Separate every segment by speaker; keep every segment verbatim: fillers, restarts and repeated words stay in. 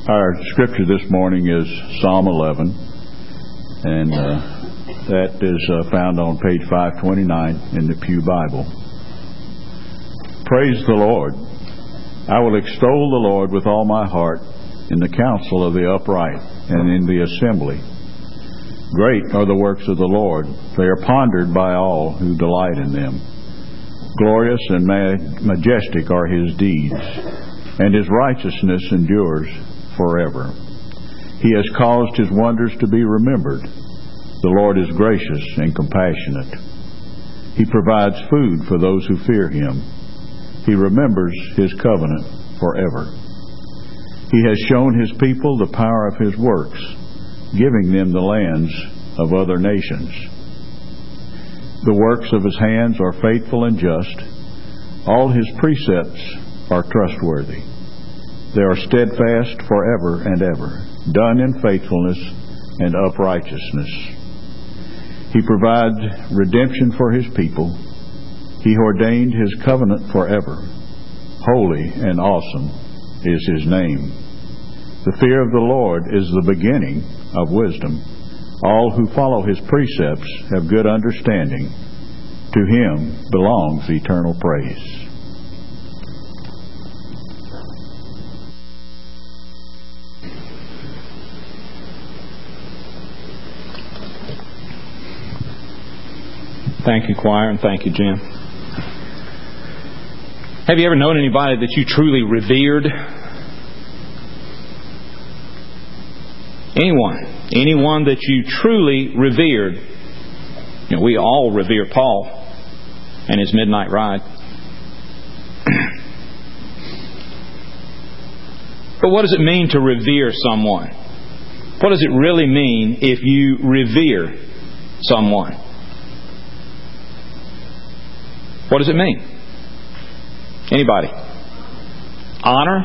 Speaker 1: Our scripture this morning is Psalm eleven, and uh, that is uh, found on page five twenty-nine in the Pew Bible. Praise the Lord. I will extol the Lord with all my heart in the council of the upright and in the assembly. Great are the works of the Lord. They are pondered by all who delight in them. Glorious and majestic are His deeds, and His righteousness endures forever. He has caused His wonders to be remembered. The Lord is gracious and compassionate. He provides food for those who fear Him. He remembers His covenant forever. He has shown His people the power of His works, giving them the lands of other nations. The works of His hands are faithful and just. All His precepts are trustworthy. They are steadfast forever and ever, done in faithfulness and uprightness. He provides redemption for His people. He ordained His covenant forever. Holy and awesome is His name. The fear of the Lord is the beginning of wisdom. All who follow His precepts have good understanding. To Him belongs eternal praise.
Speaker 2: Thank you, choir, and thank you, Jim. Have you ever known anybody that you truly revered? Anyone. Anyone that you truly revered. You know, we all revere Paul and his midnight ride. But what does it mean to revere someone? What does it really mean if you revere someone? What does it mean? Anybody? Honor?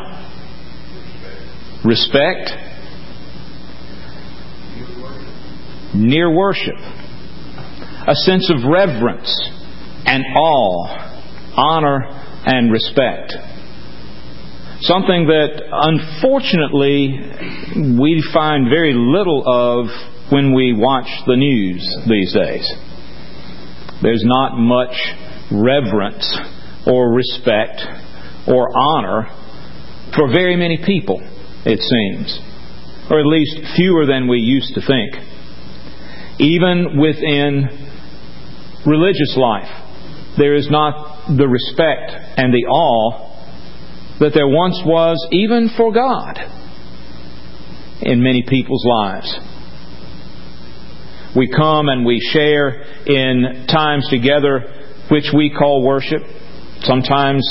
Speaker 2: Respect? Near worship. A sense of reverence and awe, honor and respect. Something that unfortunately we find very little of when we watch the news these days. There's not much reverence or respect or honor for very many people, it seems. Or at least fewer than we used to think. Even within religious life, there is not the respect and the awe that there once was even for God in many people's lives. We come and we share in times together which we call worship. Sometimes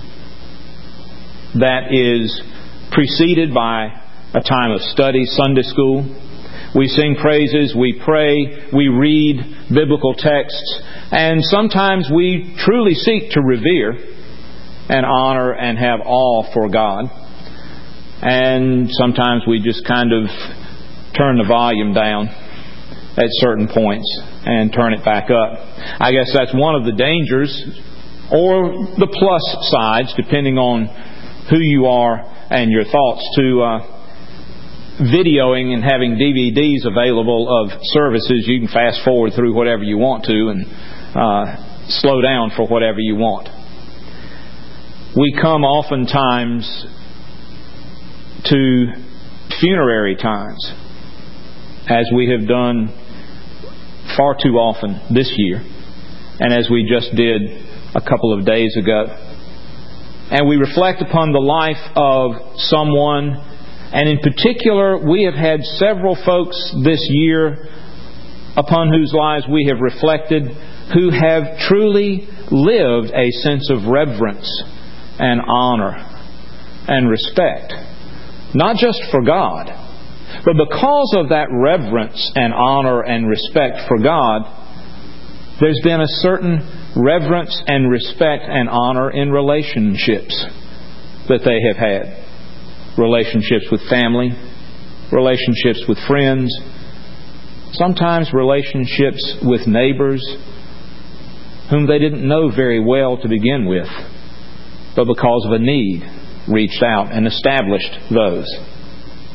Speaker 2: that is preceded by a time of study, Sunday school. We sing praises, we pray, we read biblical texts, and sometimes we truly seek to revere and honor and have awe for God. And sometimes we just kind of turn the volume down at certain points and turn it back up. I guess that's one of the dangers or the plus sides, depending on who you are and your thoughts, to uh, videoing and having D V Ds available of services. You can fast forward through whatever you want to and uh, slow down for whatever you want. We come oftentimes to funerary times, as we have done far too often this year, and as we just did a couple of days ago. And we reflect upon the life of someone, and in particular, we have had several folks this year upon whose lives we have reflected who have truly lived a sense of reverence and honor and respect. Not just for God, but because of that reverence and honor and respect for God, there's been a certain reverence and respect and honor in relationships that they have had. Relationships with family, relationships with friends, sometimes relationships with neighbors whom they didn't know very well to begin with, but because of a need reached out and established those.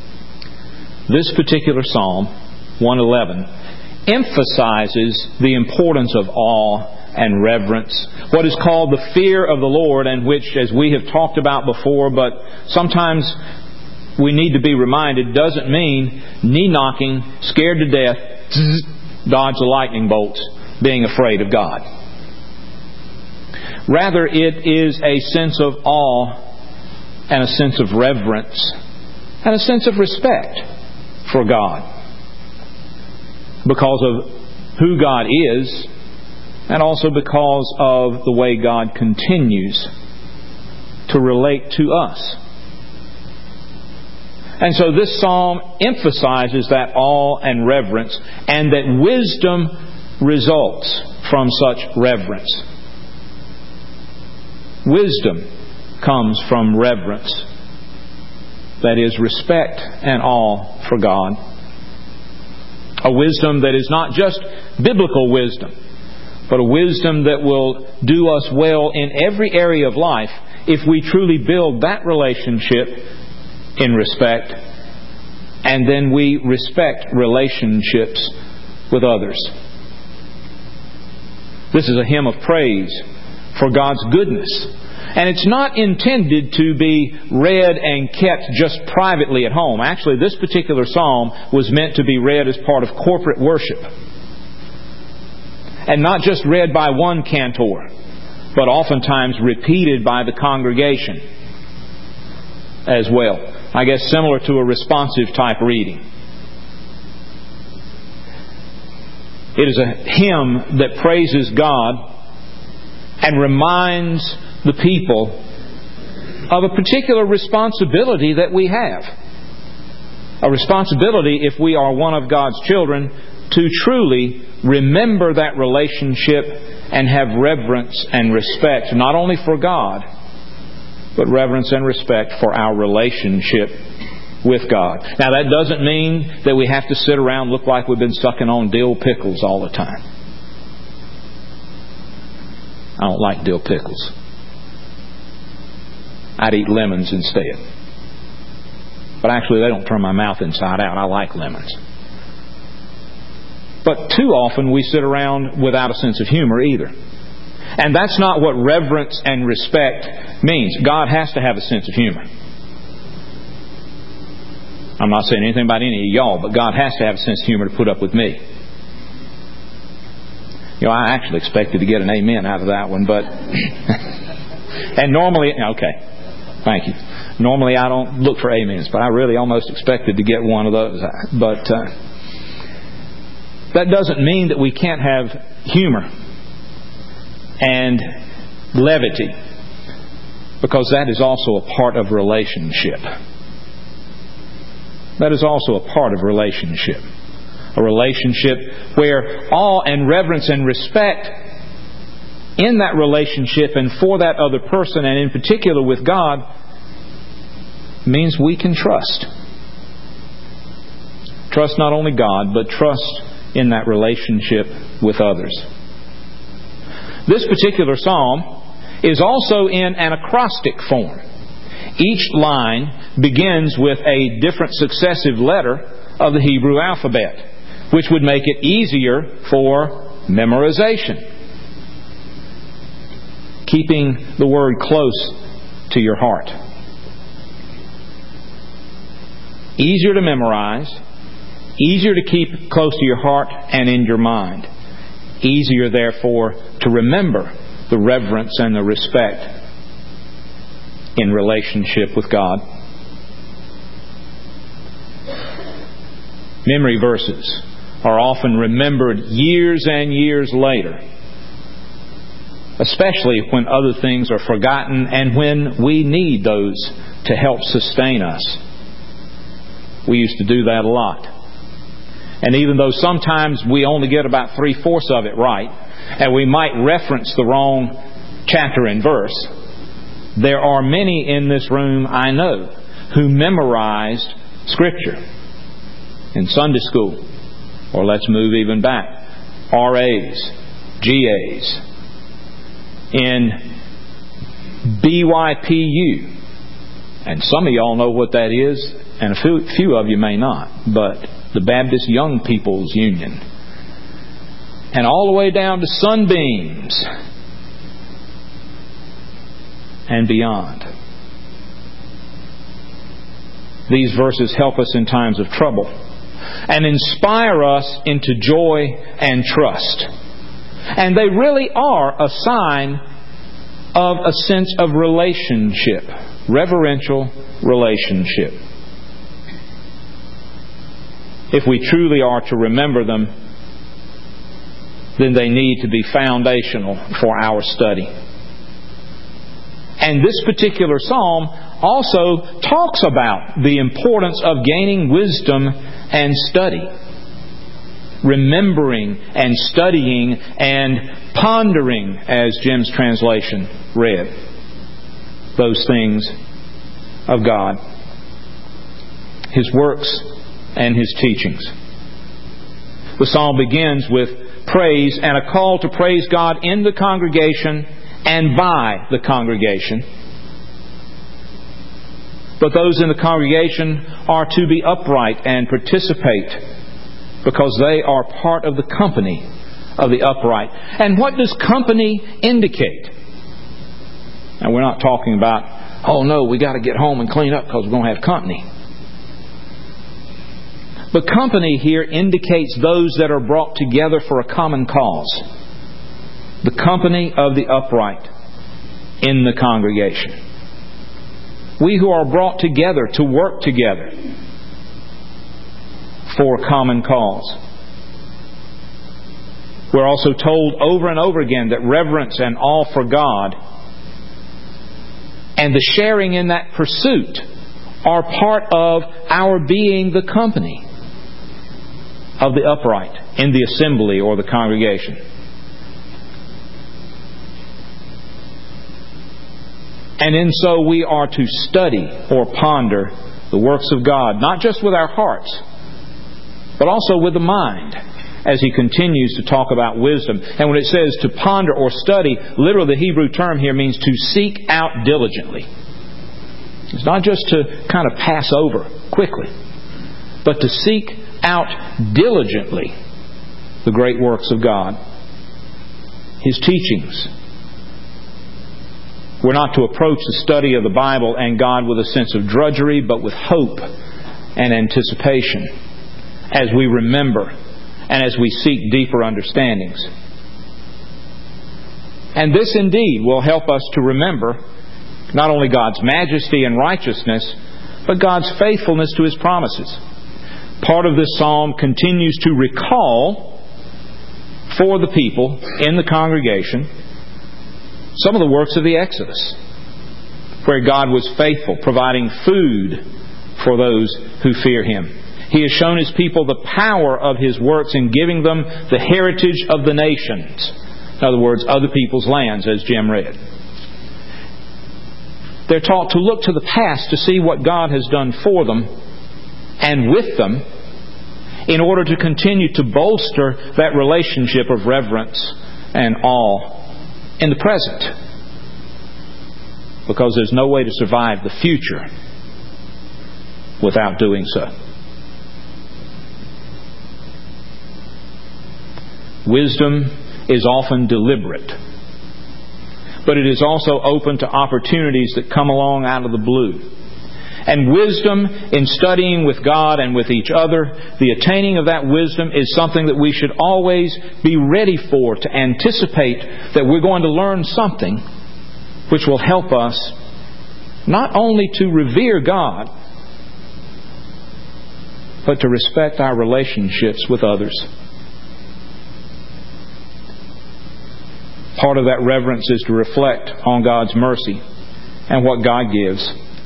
Speaker 2: this particular Psalm, one eleven, emphasizes the importance of awe and reverence, what is called the fear of the Lord, and which, as we have talked about before, but sometimes we need to be reminded, doesn't mean knee-knocking, scared to death, dodge the lightning bolts, being afraid of God. Rather, it is a sense of awe and a sense of reverence and a sense of respect for God because of who God is, and also because of the way God continues to relate to us. And so this psalm emphasizes that awe and reverence, and that wisdom results from such reverence. Wisdom comes from reverence. That is, respect and awe for God. A wisdom that is not just biblical wisdom, but a wisdom that will do us well in every area of life if we truly build that relationship in respect, and then we respect relationships with others. This is a hymn of praise for God's goodness. And it's not intended to be read and kept just privately at home. Actually, this particular psalm was meant to be read as part of corporate worship. And not just read by one cantor, but oftentimes repeated by the congregation as well. I guess similar to a responsive type reading. It is a hymn that praises God and reminds the people of a particular responsibility that we have. A responsibility, if we are one of God's children, to truly remember that relationship and have reverence and respect, not only for God, but reverence and respect for our relationship with God. Now, that doesn't mean that we have to sit around and look like we've been sucking on dill pickles all the time. I don't like dill pickles. I'd eat lemons instead. But actually, they don't turn my mouth inside out. I like lemons. But too often we sit around without a sense of humor either. And that's not what reverence and respect means. God has to have a sense of humor. I'm not saying anything about any of y'all, but God has to have a sense of humor to put up with me. You know, I actually expected to get an amen out of that one, but... and normally... Okay. Thank you. Normally I don't look for amens, but I really almost expected to get one of those. But uh, that doesn't mean that we can't have humor and levity, because that is also a part of relationship. That is also a part of relationship. A relationship where awe and reverence and respect in that relationship and for that other person, and in particular with God, means we can trust. Trust not only God, but trust in that relationship with others. This particular psalm is also in an acrostic form. Each line begins with a different successive letter of the Hebrew alphabet, which would make it easier for memorization. Keeping the word close to your heart. Easier to memorize, easier to keep close to your heart and in your mind. Easier, therefore, to remember the reverence and the respect in relationship with God. Memory verses are often remembered years and years later, especially when other things are forgotten and when we need those to help sustain us. We used to do that a lot. And even though sometimes we only get about three-fourths of it right, and we might reference the wrong chapter and verse, there are many in this room I know who memorized Scripture in Sunday school, or let's move even back, R A's, G A's, in B Y P U. And some of y'all know what that is. and a few, few of you may not, but the Baptist Young People's Union, and all the way down to Sunbeams and beyond. These verses help us in times of trouble and inspire us into joy and trust. And they really are a sign of a sense of relationship, reverential relationship. If we truly are to remember them, then they need to be foundational for our study. And this particular psalm also talks about the importance of gaining wisdom and study. Remembering and studying and pondering, as Jim's translation read, those things of God, His works and His teachings. The psalm begins with praise and a call to praise God in the congregation and by the congregation. But those in the congregation are to be upright and participate, because they are part of the company of the upright. And what does company indicate? And we're not talking about, oh no, we got to get home and clean up because we're going to have company. But company here indicates those that are brought together for a common cause. The company of the upright in the congregation. We who are brought together to work together for a common cause. We're also told over and over again that reverence and awe for God and the sharing in that pursuit are part of our being the company of the upright in the assembly or the congregation. And in so we are to study or ponder the works of God, not just with our hearts, but also with the mind, as he continues to talk about wisdom. And when it says to ponder or study, literally the Hebrew term here means to seek out diligently. It's not just to kind of pass over quickly, but to seek out diligently the great works of God, His teachings. We're not to approach the study of the Bible and God with a sense of drudgery, but with hope and anticipation as we remember and as we seek deeper understandings. And this indeed will help us to remember not only God's majesty and righteousness, but God's faithfulness to His promises. Part of this psalm continues to recall for the people in the congregation some of the works of the Exodus, where God was faithful, providing food for those who fear Him. He has shown His people the power of His works in giving them the heritage of the nations. In other words, other people's lands, as Jim read. They're taught to look to the past to see what God has done for them and with them in order to continue to bolster that relationship of reverence and awe in the present. Because there's no way to survive the future without doing so. Wisdom is often deliberate, but it is also open to opportunities that come along out of the blue. And wisdom in studying with God and with each other, the attaining of that wisdom is something that we should always be ready for, to anticipate that we're going to learn something which will help us not only to revere God, but to respect our relationships with others. Part of that reverence is to reflect on God's mercy and what God gives.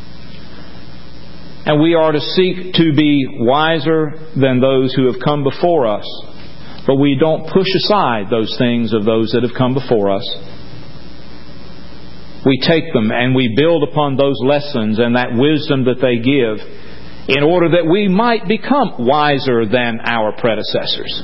Speaker 2: And we are to seek to be wiser than those who have come before us. But we don't push aside those things of those that have come before us. We take them and we build upon those lessons and that wisdom that they give in order that we might become wiser than our predecessors.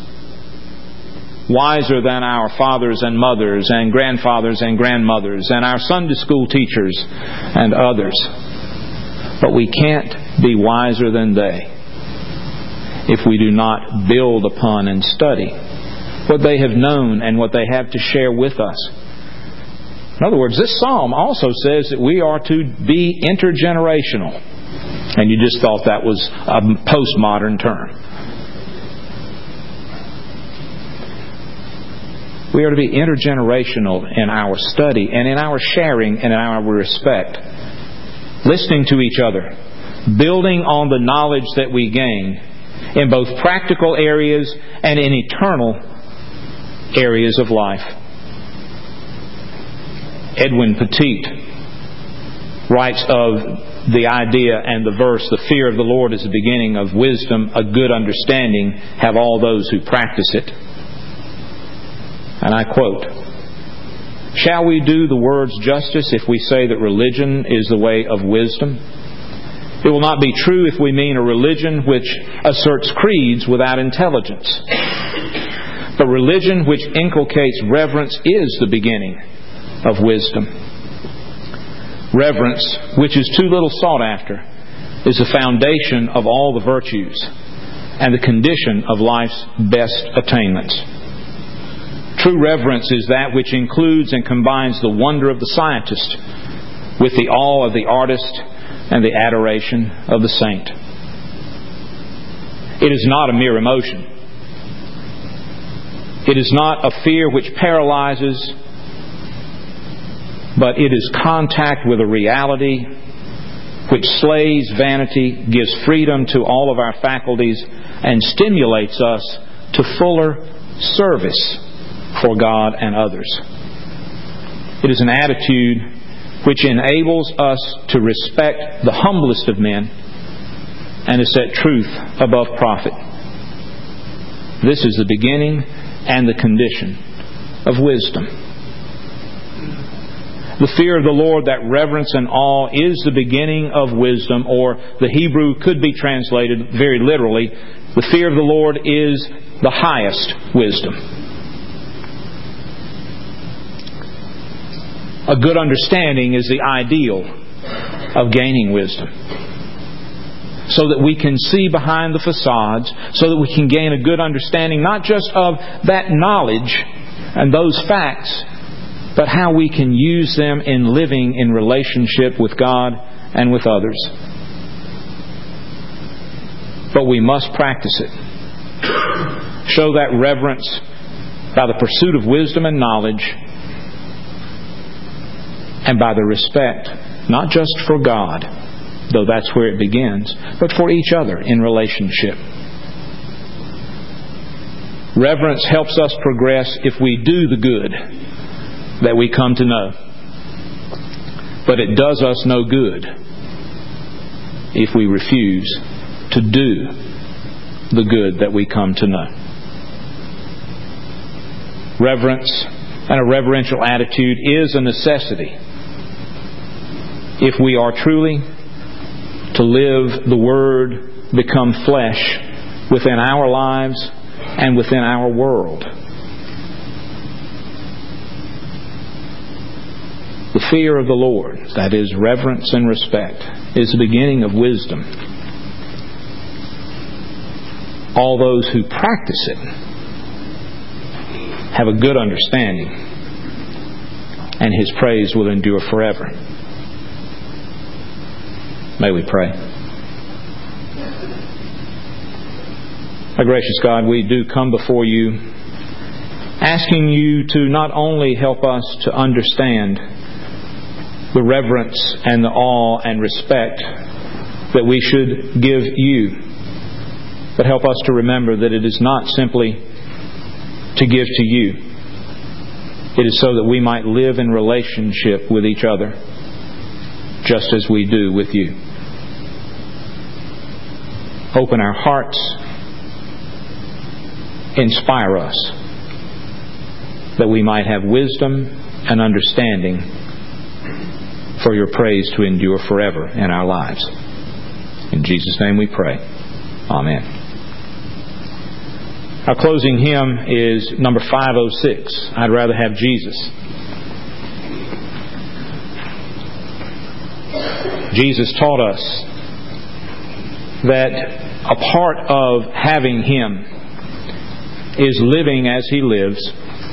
Speaker 2: Wiser than our fathers and mothers and grandfathers and grandmothers and our Sunday school teachers and others. But we can't be wiser than they if we do not build upon and study what they have known and what they have to share with us. In other words, this psalm also says that we are to be intergenerational. And you just thought that was a postmodern term. We are to be intergenerational in our study and in our sharing and in our respect. Listening to each other. Building on the knowledge that we gain in both practical areas and in eternal areas of life. Edwin Petit writes of the idea and the verse, the fear of the Lord is the beginning of wisdom, a good understanding have all those who practice it. And I quote, "Shall we do the words justice if we say that religion is the way of wisdom? It will not be true if we mean a religion which asserts creeds without intelligence. But religion which inculcates reverence is the beginning of wisdom. Reverence, which is too little sought after, is the foundation of all the virtues and the condition of life's best attainments. True reverence is that which includes and combines the wonder of the scientist with the awe of the artist and the adoration of the saint. It is not a mere emotion. It is not a fear which paralyzes, but it is contact with a reality which slays vanity, gives freedom to all of our faculties, and stimulates us to fuller service for God and others. It is an attitude which enables us to respect the humblest of men and to set truth above profit. This is the beginning and the condition of wisdom. The fear of the Lord, that reverence and awe, is the beginning of wisdom, or the Hebrew could be translated very literally, the fear of the Lord is the highest wisdom. A good understanding is the ideal of gaining wisdom, so that we can see behind the facades, so that we can gain a good understanding not just of that knowledge and those facts, but how we can use them in living in relationship with God and with others. But we must practice it. Show that reverence by the pursuit of wisdom and knowledge, and by the respect, not just for God, though that's where it begins, but for each other in relationship. Reverence helps us progress if we do the good that we come to know. But it does us no good if we refuse to do the good that we come to know. Reverence and a reverential attitude is a necessity if we are truly to live the Word become flesh within our lives and within our world. The fear of the Lord, that is, reverence and respect, is the beginning of wisdom. All those who practice it have a good understanding, and His praise will endure forever. May we pray. Our gracious God, we do come before You asking You to not only help us to understand the reverence and the awe and respect that we should give You, but help us to remember that it is not simply to give to You. It is so that we might live in relationship with each other, just as we do with You. Open our hearts. Inspire us, that we might have wisdom and understanding for Your praise to endure forever in our lives. In Jesus' name we pray. Amen. Our closing hymn is number five oh six, I'd Rather Have Jesus. Jesus taught us that a part of having Him is living as He lives,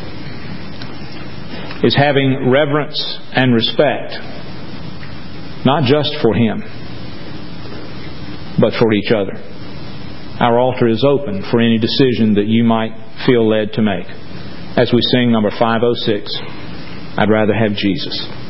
Speaker 2: is having reverence and respect, not just for Him, but for each other. Our altar is open for any decision that you might feel led to make. As we sing number five oh six, I'd rather have Jesus.